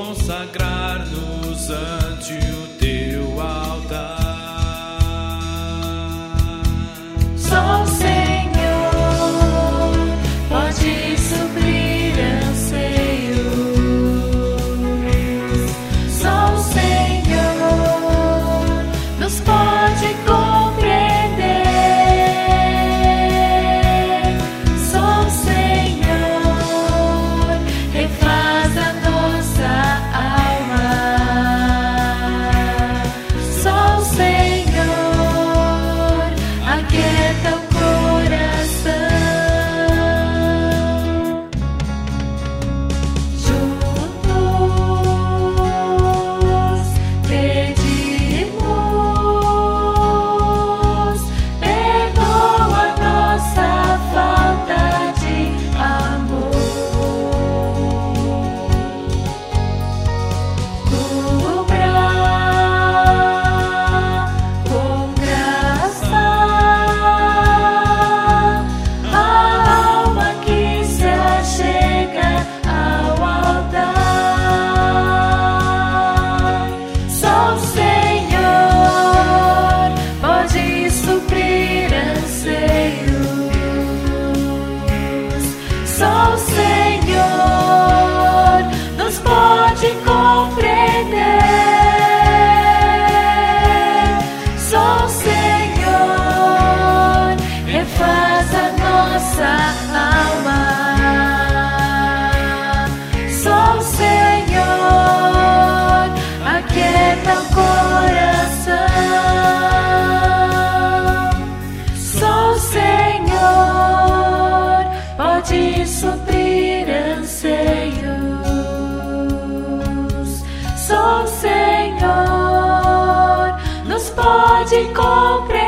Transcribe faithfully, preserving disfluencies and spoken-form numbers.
consagrar-nos ante o teu altar. Só o Senhor pode suprir anseios. Só o Senhor nos pode compreender. Só o Senhor refaz a nossa alma. Só o Senhor aquieta o coração. Juntos pedimos, perdoa nossa falta de amor. Cubra com graça a alma que se achega ao altar. Só o Senhor pode suprir anseios. Só o Senhor nos pode compreender. Só o Senhor refaz a nossa alma. Só o Senhor aquieta o coração. Só o Senhor pode suprir anseios. Só o Senhor nos pode compreender.